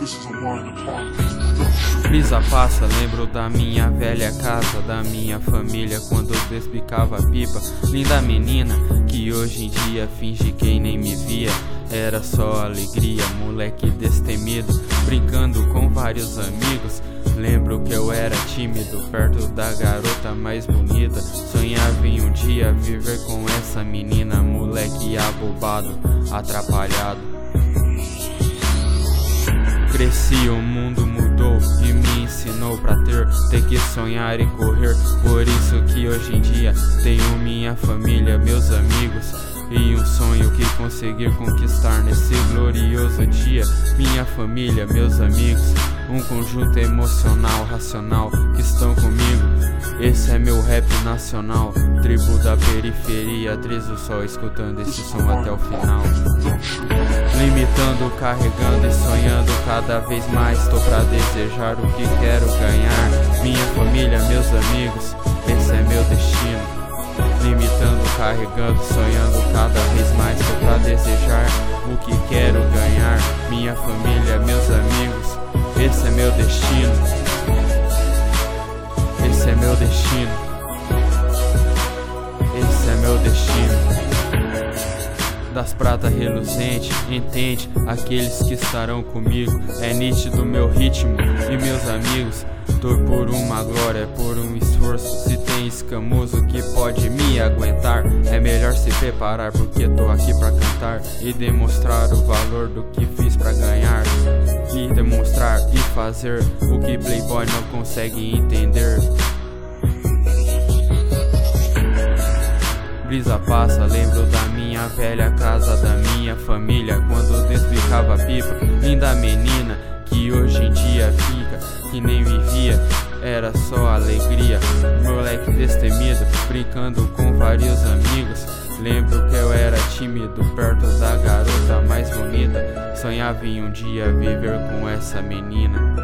Brisa passa, lembro da minha velha casa, da minha família quando despicava a pipa. Linda menina que hoje em dia finge que nem me via. Era só alegria, moleque destemido, brincando com vários amigos. Lembro que eu era tímido, perto da garota mais bonita. Sonhava em um dia viver com essa menina, moleque abobado, atrapalhado. Cresci, o mundo mudou e me ensinou pra ter que sonhar e correr. Por isso que hoje em dia tenho minha família, meus amigos e um sonho que conseguir conquistar nesse glorioso dia. Minha família, meus amigos, um conjunto emocional, racional que estão comigo. Esse é meu rap nacional, tribo da periferia, atriz do sol, escutando esse som até o final. Limitando, carregando e sonhando cada vez mais. Tô pra desejar o que quero ganhar. Minha família, meus amigos, esse é meu destino. Limitando, carregando, sonhando cada vez mais. Tô pra desejar o que quero ganhar. Minha família, meus amigos, esse é meu destino. Esse é meu destino. Esse é meu destino. Das pratas reluzente, entende aqueles que estarão comigo. É nítido meu ritmo e meus amigos. Tô por uma glória, por um esforço. Se tem escamoso que pode me aguentar, é melhor se preparar, porque tô aqui pra cantar e demonstrar o valor do que fiz pra ganhar. E demonstrar e fazer o que playboy não consegue entender. Brisa passa, lembro da minha velha casa, da minha família quando despicava a pipa. Linda menina que hoje em dia fica que nem me via. Era só alegria, moleque destemido, brincando com vários amigos. Lembro que eu era tímido, perto da garota mais bonita. Sonhava em um dia viver com essa menina.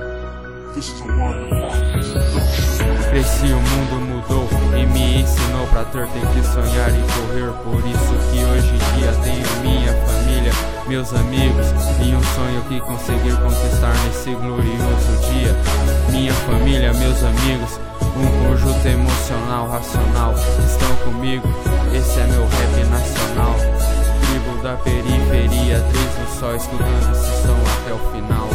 Cresci, o mundo mudou e me ensinou pra ter que sonhar e correr. Por isso que hoje em dia tenho minha família, meus amigos e um sonho que conseguir conquistar nesse glorioso dia. Minha família, meus amigos, um conjunto emocional, racional, estão comigo. Esse é meu rap nacional, tribo da periferia, atriz do sol, escutando esse som até o final.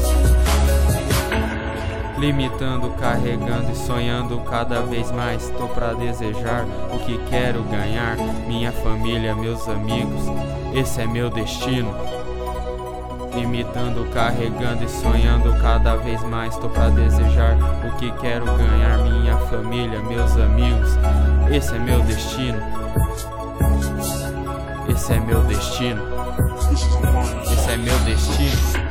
Limitando, carregando e sonhando cada vez mais. Tô pra desejar o que quero ganhar. Minha família, meus amigos, esse é meu destino. Limitando, carregando e sonhando cada vez mais. Tô pra desejar o que quero ganhar. Minha família, meus amigos, esse é meu destino. Esse é meu destino. Esse é meu destino.